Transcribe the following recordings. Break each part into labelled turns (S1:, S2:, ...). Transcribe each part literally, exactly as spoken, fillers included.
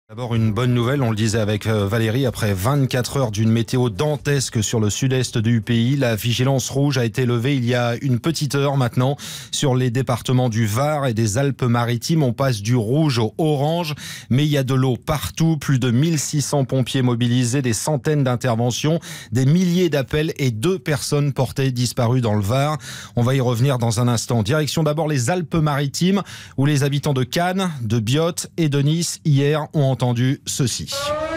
S1: D'abord une bonne nouvelle, on le disait avec Valérie, après vingt-quatre heures d'une météo dantesque sur le sud-est du pays, la vigilance rouge a été levée il y a une petite heure maintenant sur les départements du Var et des Alpes-Maritimes. On passe du rouge au orange, mais il y a de l'eau partout, plus de mille six cents pompiers mobilisés, des centaines d'interventions, des milliers d'appels et deux personnes portées disparues dans le Var. On va y revenir dans un instant. Direction d'abord les Alpes-Maritimes où les habitants de Cannes, de Biot et de Nice hier ont entendu ceci.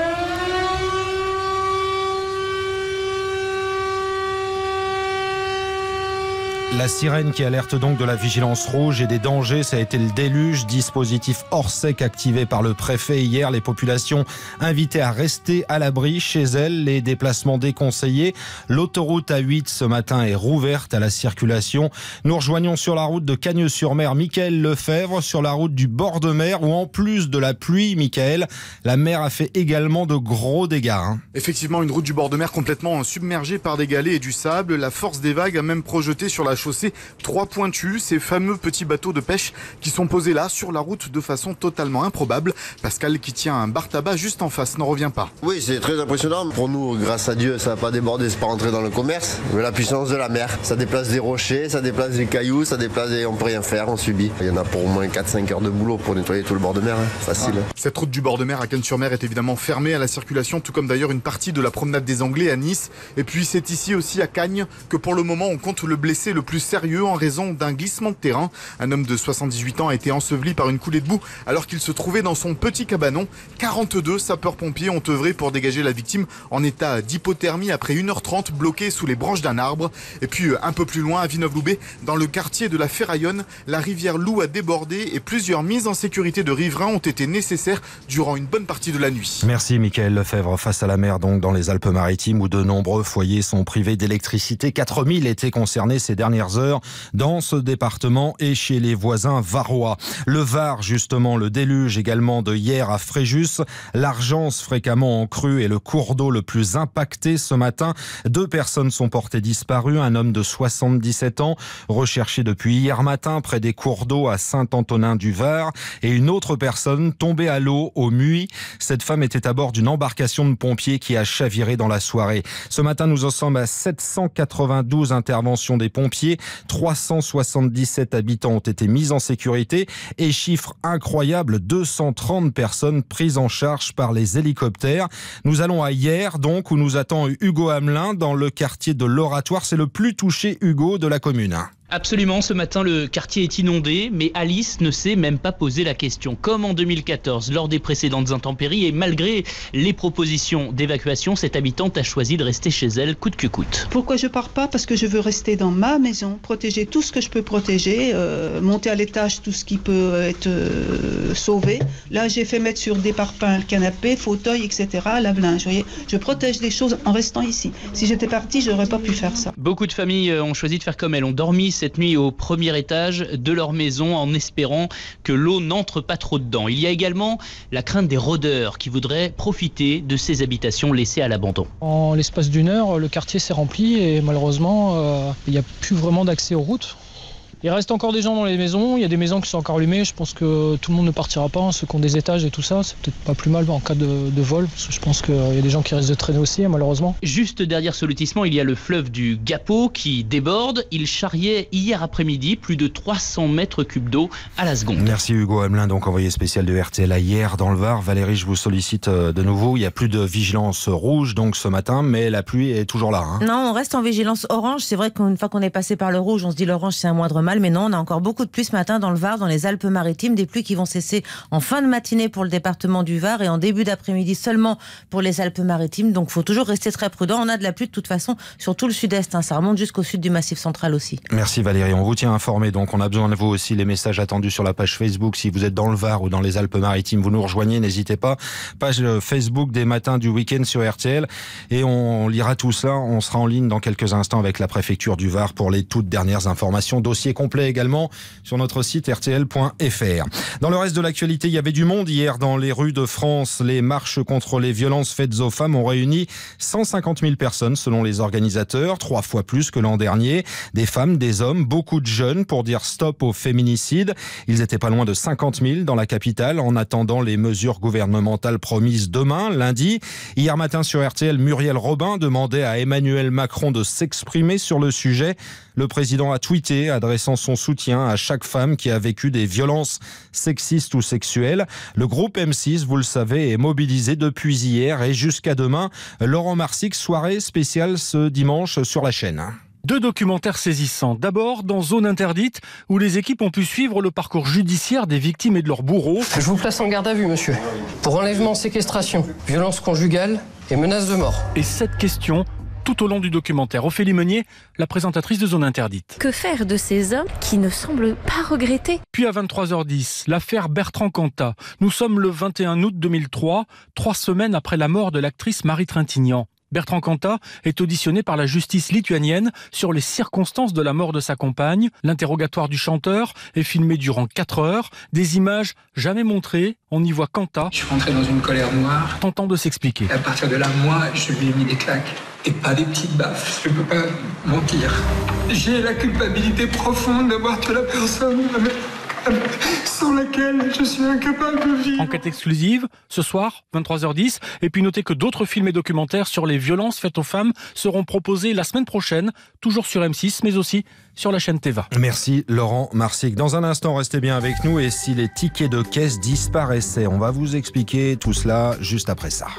S1: La sirène qui alerte donc de la vigilance rouge et des dangers, ça a été le déluge. Dispositif hors sec activé par le préfet hier. Les populations invitées à rester à l'abri chez elles. Les déplacements déconseillés. L'autoroute A huit ce matin est rouverte à la circulation. Nous rejoignons sur la route de Cagnes-sur-Mer Mickaël Lefebvre, sur la route du bord de mer où en plus de la pluie, Mickaël, la mer a fait également de gros dégâts. Hein.
S2: Effectivement, une route du bord de mer complètement submergée par des galets et du sable. La force des vagues a même projeté sur la chaussée trois pointus, ces fameux petits bateaux de pêche qui sont posés là sur la route de façon totalement improbable. Pascal qui tient un bar tabac juste en face n'en revient pas.
S3: Oui, c'est très impressionnant. Pour nous, grâce à Dieu, ça n'a pas débordé, c'est pas rentré dans le commerce. Mais la puissance de la mer, ça déplace des rochers, ça déplace des cailloux, ça déplace des... on peut rien faire, on subit. Il y en a pour au moins quatre à cinq heures de boulot pour nettoyer tout le bord de mer, hein. Facile. Ah.
S2: Cette route du bord de mer à Cagnes-sur-Mer est évidemment fermée à la circulation, tout comme d'ailleurs une partie de la promenade des Anglais à Nice. Et puis c'est ici aussi à Cagnes que pour le moment on compte le blessé le plus sérieux en raison d'un glissement de terrain. Un homme de soixante-dix-huit ans a été enseveli par une coulée de boue alors qu'il se trouvait dans son petit cabanon. quarante-deux sapeurs-pompiers ont œuvré pour dégager la victime en état d'hypothermie après une heure trente bloqué sous les branches d'un arbre. Et puis un peu plus loin à Villeneuve-Loubet, dans le quartier de la Ferraillonne, la rivière Loup a débordé et plusieurs mises en sécurité de riverains ont été nécessaires durant une bonne partie de la nuit.
S1: Merci Mickaël Lefebvre. Face à la mer donc dans les Alpes-Maritimes où de nombreux foyers sont privés d'électricité. quatre mille étaient concernés ces dernières heures dans ce département et chez les voisins varois. Le Var, justement, le déluge également de hier à Fréjus. L'Argence fréquemment en crue et le cours d'eau le plus impacté ce matin. Deux personnes sont portées disparues. Un homme de soixante-dix-sept ans recherché depuis hier matin près des cours d'eau à Saint-Antonin-du-Var et une autre personne tombée à l'eau au Muy. Cette femme était à bord d'une embarcation de pompiers qui a chaviré dans la soirée. Ce matin, nous en sommes à sept cent quatre-vingt-douze interventions des pompiers. trois cent soixante-dix-sept habitants ont été mis en sécurité et chiffre incroyable, deux cent trente personnes prises en charge par les hélicoptères. Nous allons à hier donc où nous attend Hugo Hamelin dans le quartier de l'Oratoire. C'est le plus touché, Hugo, de la commune.
S4: Absolument, ce matin le quartier est inondé, mais Alice ne s'est même pas posé la question. Comme en deux mille quatorze, lors des précédentes intempéries, et malgré les propositions d'évacuation, cette habitante a choisi de rester chez elle coûte que coûte.
S5: Pourquoi je pars pas? Parce que je veux rester dans ma maison, protéger tout ce que je peux protéger, euh, monter à l'étage tout ce qui peut être euh, sauvé. Là, j'ai fait mettre sur des parpaings le canapé, fauteuil, et cetera, lave-linge. Vous voyez, je protège les choses en restant ici. Si j'étais partie, j'aurais pas pu faire ça.
S4: Beaucoup de familles ont choisi de faire comme elles, ont dormi cette nuit au premier étage de leur maison en espérant que l'eau n'entre pas trop dedans. Il y a également la crainte des rôdeurs qui voudraient profiter de ces habitations laissées à l'abandon.
S6: En l'espace d'une heure, le quartier s'est rempli et malheureusement, euh, il n'y a plus vraiment d'accès aux routes. Il reste encore des gens dans les maisons, il y a des maisons qui sont encore allumées, je pense que tout le monde ne partira pas, hein. Ceux qui ont des étages et tout ça, c'est peut-être pas plus mal en cas de, de vol, parce que je pense qu'il y a des gens qui risquent de traîner aussi, malheureusement.
S4: Juste derrière ce lotissement, il y a le fleuve du Gapot qui déborde. Il charriait hier après-midi plus de trois cents mètres cubes d'eau à la seconde.
S1: Merci Hugo Hamelin, donc envoyé spécial de R T L à hier dans le Var. Valérie, je vous sollicite de nouveau, il n'y a plus de vigilance rouge donc ce matin, mais la pluie est toujours là. Hein.
S7: Non, on reste en vigilance orange, c'est vrai qu'une fois qu'on est passé par le rouge, on se dit l'orange c'est un moindre mal, mais non, on a encore beaucoup de pluie ce matin dans le Var, dans les Alpes-Maritimes, des pluies qui vont cesser en fin de matinée pour le département du Var et en début d'après-midi seulement pour les Alpes-Maritimes, donc il faut toujours rester très prudent. On a de la pluie de toute façon sur tout le sud-est, hein. Ça remonte jusqu'au sud du Massif central aussi.
S1: Merci Valérie, on vous tient informé, donc on a besoin de vous aussi, les messages attendus sur la page Facebook, si vous êtes dans le Var ou dans les Alpes-Maritimes, vous nous rejoignez, n'hésitez pas, page Facebook des matins du week-end sur R T L et on lira tout cela, on sera en ligne dans quelques instants avec la préfecture du Var pour les toutes dernières informations, dossier complet également sur notre site r t l point f r. Dans le reste de l'actualité, il y avait du monde hier dans les rues de France. Les marches contre les violences faites aux femmes ont réuni cent cinquante mille personnes selon les organisateurs, trois fois plus que l'an dernier. Des femmes, des hommes, beaucoup de jeunes pour dire stop au féminicide. Ils étaient pas loin de cinquante mille dans la capitale en attendant les mesures gouvernementales promises demain, lundi. Hier matin sur R T L, Muriel Robin demandait à Emmanuel Macron de s'exprimer sur le sujet. Le président a tweeté, adressant son soutien à chaque femme qui a vécu des violences sexistes ou sexuelles. Le groupe M six, vous le savez, est mobilisé depuis hier et jusqu'à demain. Laurent Marsic, soirée spéciale ce dimanche sur la chaîne.
S8: Deux documentaires saisissants. D'abord, dans Zone Interdite, où les équipes ont pu suivre le parcours judiciaire des victimes et de leurs bourreaux.
S9: Je vous place en garde à vue, monsieur, pour enlèvement, séquestration, violence conjugale et menace de mort.
S8: Et cette question tout au long du documentaire. Ophélie Meunier, la présentatrice de Zone Interdite.
S10: Que faire de ces hommes qui ne semblent pas regretter ?
S8: Puis à vingt-trois heures dix, l'affaire Bertrand Cantat. Nous sommes le vingt et un août deux mille trois, trois semaines après la mort de l'actrice Marie Trintignant. Bertrand Cantat est auditionné par la justice lituanienne sur les circonstances de la mort de sa compagne. L'interrogatoire du chanteur est filmé durant quatre heures. Des images jamais montrées. On y voit Cantat.
S11: Je suis rentré dans une colère noire.
S8: Tentant de s'expliquer.
S11: Et à partir de là, moi, je lui ai mis des claques. Et pas des petites baffes. Je peux pas mentir. J'ai la culpabilité profonde d'avoir tué la personne sans laquelle je suis incapable de vivre.
S8: Enquête exclusive, ce soir, vingt-trois heures dix. Et puis notez que d'autres films et documentaires sur les violences faites aux femmes seront proposés la semaine prochaine, toujours sur M six, mais aussi sur la chaîne Teva.
S1: Merci Laurent Marsic. Dans un instant, restez bien avec nous. Et si les tickets de caisse disparaissaient, on va vous expliquer tout cela juste après ça.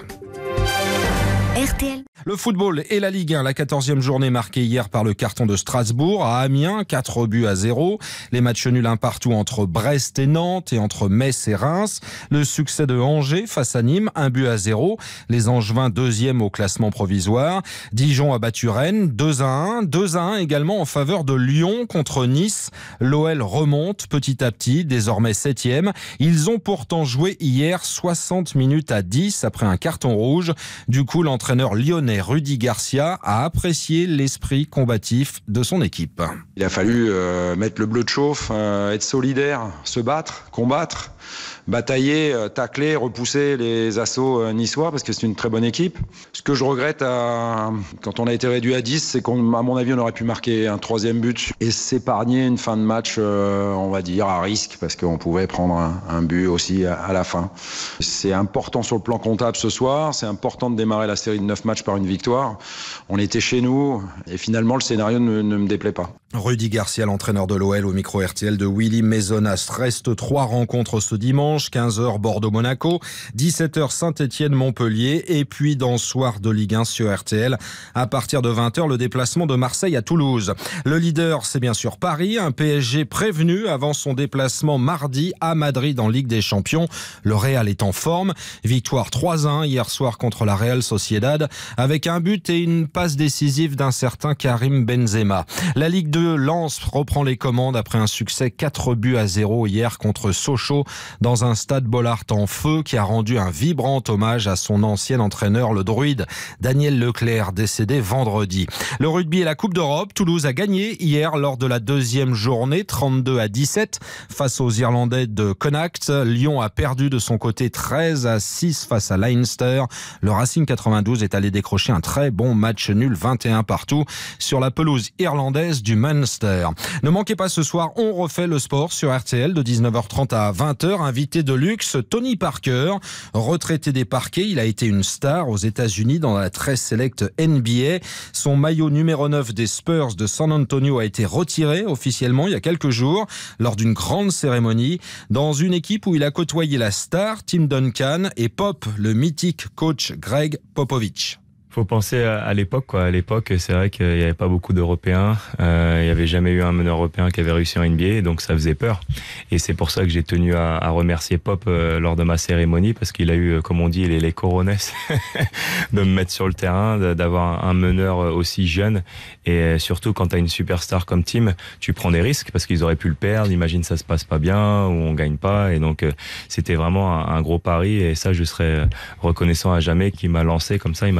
S10: R T L.
S1: Le football et la Ligue un, la quatorzième journée marquée hier par le carton de Strasbourg à Amiens, quatre buts à zéro. Les matchs nuls un partout entre Brest et Nantes et entre Metz et Reims. Le succès de Angers face à Nîmes, un but à zéro. Les Angevins deuxième au classement provisoire. Dijon a battu Rennes, deux à un. deux à un également en faveur de Lyon contre Nice. L'O L remonte petit à petit, désormais septième. Ils ont pourtant joué hier soixante minutes à dix après un carton rouge. Du coup, l'entraîneur lyonnais Rudy Garcia a apprécié l'esprit combatif de son équipe.
S12: Il a fallu euh, mettre le bleu de chauffe, euh, être solidaire, se battre, combattre, batailler, euh, tacler, repousser les assauts euh, niçois parce que c'est une très bonne équipe. Ce que je regrette à, quand on a été réduit à dix, c'est qu'à mon avis on aurait pu marquer un troisième but et s'épargner une fin de match, euh, on va dire, à risque parce qu'on pouvait prendre un, un but aussi à, à la fin. C'est important sur le plan comptable ce soir, c'est important de démarrer la série de neuf matchs par une victoire. On était chez nous et finalement le scénario ne, ne me déplaît pas.
S1: Rudy Garcia, l'entraîneur de l'O L au micro R T L de Willy Maisonnas. Reste trois rencontres ce dimanche, quinze heures Bordeaux-Monaco, dix-sept heures Saint-Étienne-Montpellier et puis dans ce soir de Ligue un sur R T L, à partir de vingt heures, le déplacement de Marseille à Toulouse. Le leader, c'est bien sûr Paris, un P S G prévenu avant son déplacement mardi à Madrid en Ligue des Champions. Le Real est en forme, victoire trois à un hier soir contre la Real Sociedad avec un but et une passe décisive d'un certain Karim Benzema. La Ligue deux, Lens reprend les commandes après un succès quatre buts à zéro hier contre Sochaux dans un stade Bollaert en feu qui a rendu un vibrant hommage à son ancien entraîneur, le druide Daniel Leclerc, décédé vendredi. Le rugby et la Coupe d'Europe, Toulouse a gagné hier lors de la deuxième journée, trente-deux à dix-sept face aux Irlandais de Connacht. Lyon a perdu de son côté treize à six face à Leinster. Le Racing quatre-vingt-douze est allé décrocher un très bon match nul vingt et un partout sur la pelouse irlandaise du Munster. Ne manquez pas ce soir, on refait le sport sur R T L de dix-neuf heures trente à vingt heures. Invité de luxe, Tony Parker, retraité des parquets. Il a été une star aux États-Unis dans la très sélecte N B A. Son maillot numéro neuf des Spurs de San Antonio a été retiré officiellement il y a quelques jours lors d'une grande cérémonie dans une équipe où il a côtoyé la star Tim Duncan et Pop, le mythique coach Greg Popovich.
S13: Faut penser à, à l'époque, quoi. À l'époque, c'est vrai qu'il n'y avait pas beaucoup d'Européens. Euh, il n'y avait jamais eu un meneur européen qui avait réussi en N B A, donc ça faisait peur. Et c'est pour ça que j'ai tenu à, à remercier Pop euh, lors de ma cérémonie, parce qu'il a eu, comme on dit, les, les corones de me mettre sur le terrain, de, d'avoir un meneur aussi jeune. Et surtout, quand tu as une superstar comme Tim, tu prends des risques, parce qu'ils auraient pu le perdre. Imagine, ça se passe pas bien, ou on gagne pas. Et donc, euh, c'était vraiment un, un gros pari. Et ça, je serai reconnaissant à jamais qu'il m'a lancé comme ça, il m'a fait confiance.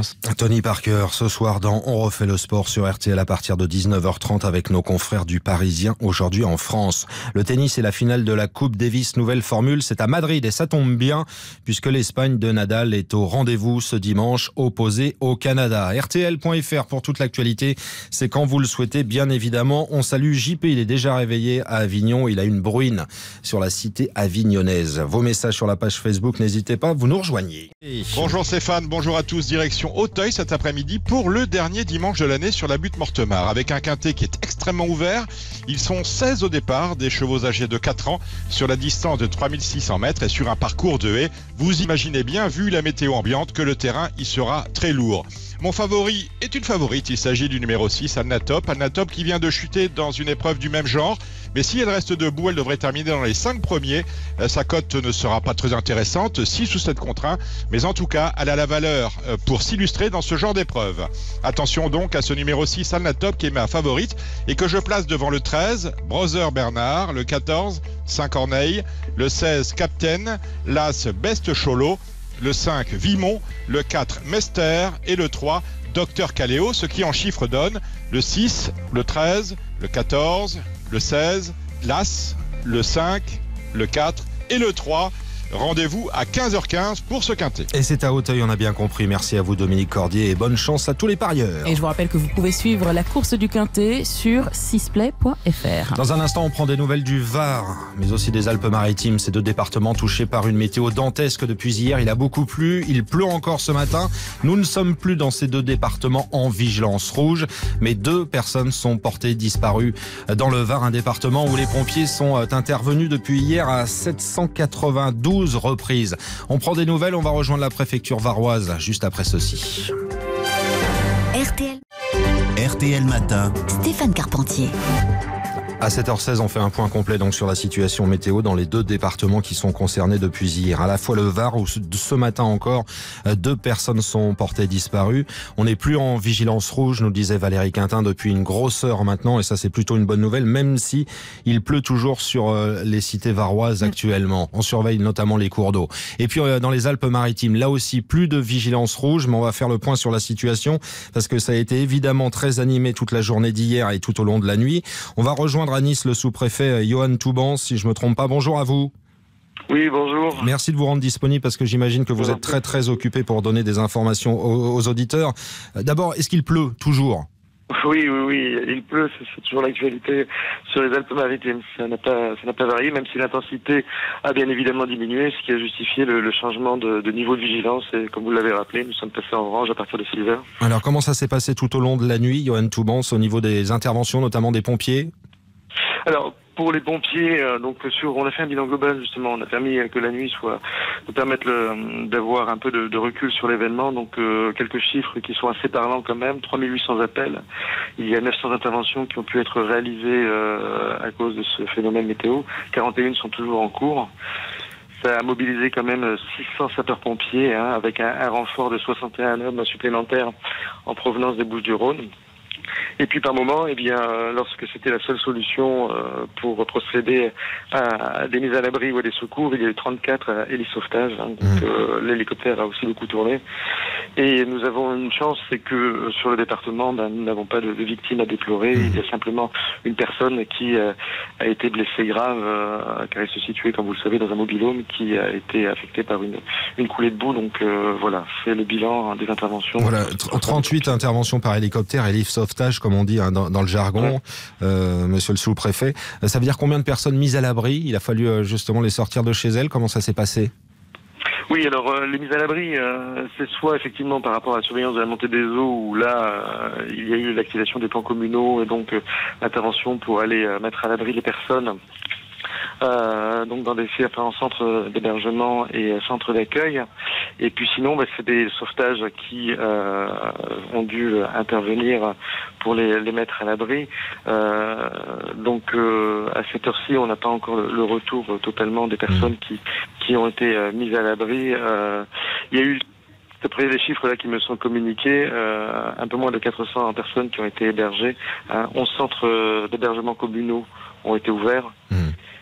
S13: confiance.
S1: Tony Parker, ce soir dans On refait le sport sur R T L à partir de dix-neuf heures trente avec nos confrères du Parisien aujourd'hui en France. Le tennis et la finale de la Coupe Davis nouvelle formule, c'est à Madrid et ça tombe bien puisque l'Espagne de Nadal est au rendez-vous ce dimanche opposé au Canada. R T L point F R pour toute l'actualité, c'est quand vous le souhaitez bien évidemment. On salue J P, il est déjà réveillé à Avignon, il a une bruine sur la cité avignonnaise. Vos messages sur la page Facebook, n'hésitez pas, vous nous rejoignez.
S14: Bonjour Stéphane, bonjour à tous, direction Auteuil cet après-midi pour le dernier dimanche de l'année sur la butte Mortemart avec un quintet qui est extrêmement ouvert. Ils sont seize au départ, des chevaux âgés de quatre ans sur la distance de trois mille six cents mètres et sur un parcours de haies. Vous imaginez bien, vu la météo ambiante, que le terrain y sera très lourd. Mon favori est une favorite, il s'agit du numéro six, Alnatop. Alnatop qui vient de chuter dans une épreuve du même genre, mais si elle reste debout, elle devrait terminer dans les cinq premiers. Sa cote ne sera pas très intéressante, six ou sept contre un, mais en tout cas, elle a la valeur pour s'illustrer dans ce genre d'épreuve. Attention donc à ce numéro six, Alnatop, qui est ma favorite et que je place devant le treize, Brother Bernard, le quatorze, Saint-Corneille, le seize, Captain, l'As, Best Cholo, le cinq, Vimont, le quatre, Mester et le trois, Docteur Caléo, ce qui en chiffres donne le six, le treize, le quatorze, le seize, l'As, le cinq, le quatre et le trois. Rendez-vous à quinze heures quinze pour ce quintet.
S1: Et c'est à Auteuil, on a bien compris. Merci à vous Dominique Cordier et bonne chance à tous les parieurs.
S15: Et je vous rappelle que vous pouvez suivre la course du quintet sur sixplay point F R.
S1: Dans un instant, on prend des nouvelles du Var, mais aussi des Alpes-Maritimes, ces deux départements touchés par une météo dantesque depuis hier. Il a beaucoup plu, il pleut encore ce matin. Nous ne sommes plus dans ces deux départements en vigilance rouge, mais deux personnes sont portées disparues dans le Var, un département où les pompiers sont intervenus depuis hier à sept cent quatre-vingt-douze reprises. On prend des nouvelles, on va rejoindre la préfecture varoise juste après ceci.
S10: R T L.
S16: R T L Matin.
S10: Stéphane Carpentier.
S1: À sept heures seize, on fait un point complet donc sur la situation météo dans les deux départements qui sont concernés depuis hier. À la fois le Var, où ce matin encore, deux personnes sont portées disparues. On n'est plus en vigilance rouge, nous disait Valérie Quintin, depuis une grosse heure maintenant, et ça c'est plutôt une bonne nouvelle, même si il pleut toujours sur les cités varoises actuellement. On surveille notamment les cours d'eau. Et puis dans les Alpes-Maritimes, là aussi, plus de vigilance rouge, mais on va faire le point sur la situation, parce que ça a été évidemment très animé toute la journée d'hier et tout au long de la nuit. On va rejoindre à Nice le sous-préfet Johan Toubans, si je ne me trompe pas. Bonjour à vous.
S17: Oui, bonjour.
S1: Merci de vous rendre disponible parce que j'imagine que vous êtes très très occupé pour donner des informations aux, aux auditeurs. D'abord, est-ce qu'il pleut toujours ?
S17: Oui, oui, oui, il pleut, c'est toujours l'actualité sur les Alpes-Maritimes. Ça n'a pas, ça n'a pas varié, même si l'intensité a bien évidemment diminué, ce qui a justifié le, le changement de, de niveau de vigilance. Et comme vous l'avez rappelé, nous sommes passés en orange à partir de six heures. Alors, comment ça s'est passé tout au long de la nuit, Johan Toubans, au niveau des interventions, notamment des pompiers ? Alors, pour les pompiers, euh, donc sur, on a fait un bilan global justement. On a permis que la nuit soit, de permettre le, d'avoir un peu de, de recul sur l'événement. Donc euh, quelques chiffres qui sont assez parlants quand même. trois mille huit cents appels. Il y a neuf cents interventions qui ont pu être réalisées euh, à cause de ce phénomène météo. quarante et un sont toujours en cours. Ça a mobilisé quand même six cents sapeurs-pompiers, hein, avec un, un renfort de soixante et un hommes supplémentaires en provenance des Bouches-du-Rhône. Et puis par moment, eh bien, lorsque c'était la seule solution euh, pour procéder à des mises à l'abri ou à des secours, il y a eu trente-quatre hélisauvetages. Hein, donc mmh. euh, l'hélicoptère a aussi beaucoup tourné. Et nous avons une chance, c'est que sur le département, ben, nous n'avons pas de, de victimes à déplorer. Mmh. Il y a simplement une personne qui euh, a été blessée grave, euh, car elle se situait, comme vous le savez, dans un mobil-home qui a été affecté par une, une coulée de boue. Donc euh, voilà, c'est le bilan hein, des interventions.
S1: Voilà, trente-huit interventions par hélicoptère, hélisauvetages, comme on dit hein, dans, dans le jargon, ouais. euh, monsieur le sous-préfet. Ça veut dire combien de personnes mises à l'abri ? Il a fallu euh, justement les sortir de chez elles. Comment ça s'est passé ?
S17: Oui, alors euh, les mises à l'abri, euh, c'est soit effectivement par rapport à la surveillance de la montée des eaux, où là, euh, il y a eu l'activation des plans communaux et donc euh, l'intervention pour aller euh, mettre à l'abri les personnes. Euh, donc dans des différents centres d'hébergement et centres d'accueil. Et puis sinon, bah, c'est des sauvetages qui euh, ont dû intervenir pour les, les mettre à l'abri. Euh, donc euh, à cette heure-ci, on n'a pas encore le, le retour totalement des personnes qui, qui ont été euh, mises à l'abri. Euh, il y a eu d'après les chiffres là qui me sont communiqués, euh, un peu moins de quatre cents personnes qui ont été hébergées. Hein, onze centres d'hébergement communaux ont été ouverts. Mmh.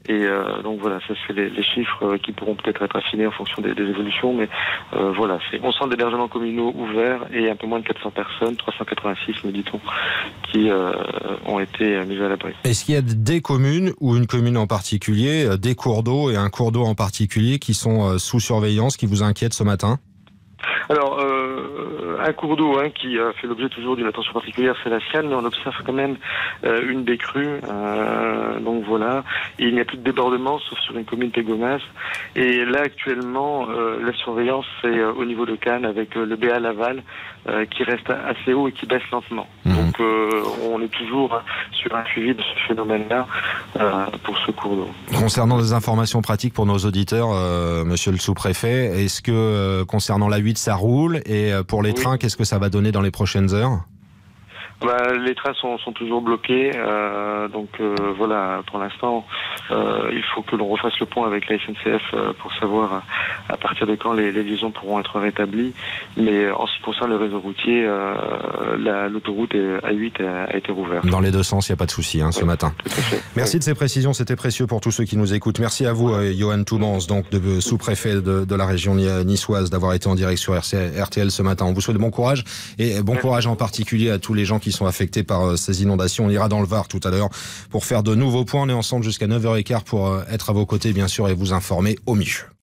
S17: Et euh, donc voilà, ça c'est les, les chiffres qui pourront peut-être être affinés en fonction des, des évolutions, mais euh, voilà, c'est onze centres d'hébergement communaux ouverts et un peu moins de quatre cents personnes, trois cent quatre-vingt-six me dit-on, qui euh, ont été mises à l'abri.
S1: Est-ce qu'il y a des communes ou une commune en particulier, des cours d'eau et un cours d'eau en particulier qui sont sous surveillance, qui vous inquiètent ce matin ?
S17: Alors, euh, un cours d'eau hein, qui euh, fait l'objet toujours d'une attention particulière, c'est la Sienne, mais on observe quand même euh, une décrue. Euh, donc voilà, et il n'y a plus de débordement, sauf sur une commune Pégomas. Et là, actuellement, euh, la surveillance, c'est euh, au niveau de Cannes, avec euh, le B A Laval, euh, qui reste assez haut et qui baisse lentement. Mmh. Donc, euh, on est toujours sur un suivi de ce phénomène-là euh, pour ce cours d'eau.
S1: Concernant des informations pratiques pour nos auditeurs, euh, monsieur le sous-préfet, est-ce que euh, concernant la huit, ça roule, et pour les oui. trains, qu'est-ce que ça va donner dans les prochaines heures ?
S17: Bah, les trains sont, sont toujours bloqués, euh, donc euh, voilà, pour l'instant, euh, il faut que l'on refasse le point avec la S N C F euh, pour savoir à partir de quand les, les liaisons pourront être rétablies. Mais en ce qui concerne le réseau routier, euh, la, l'autoroute A huit a, a été rouverte.
S1: Dans les deux sens, il n'y a pas de souci hein, ce oui, matin. Merci oui. de ces précisions, c'était précieux pour tous ceux qui nous écoutent. Merci à vous, euh, Johan Toumans, donc de, sous-préfet de, de la région niçoise, d'avoir été en direct sur R T L ce matin. On vous souhaite bon courage, et bon Merci. courage en particulier à tous les gens qui sont affectés par ces inondations. On ira dans le Var tout à l'heure pour faire de nouveaux points. On est ensemble jusqu'à neuf heures quinze pour être à vos côtés, bien sûr, et vous informer au mieux.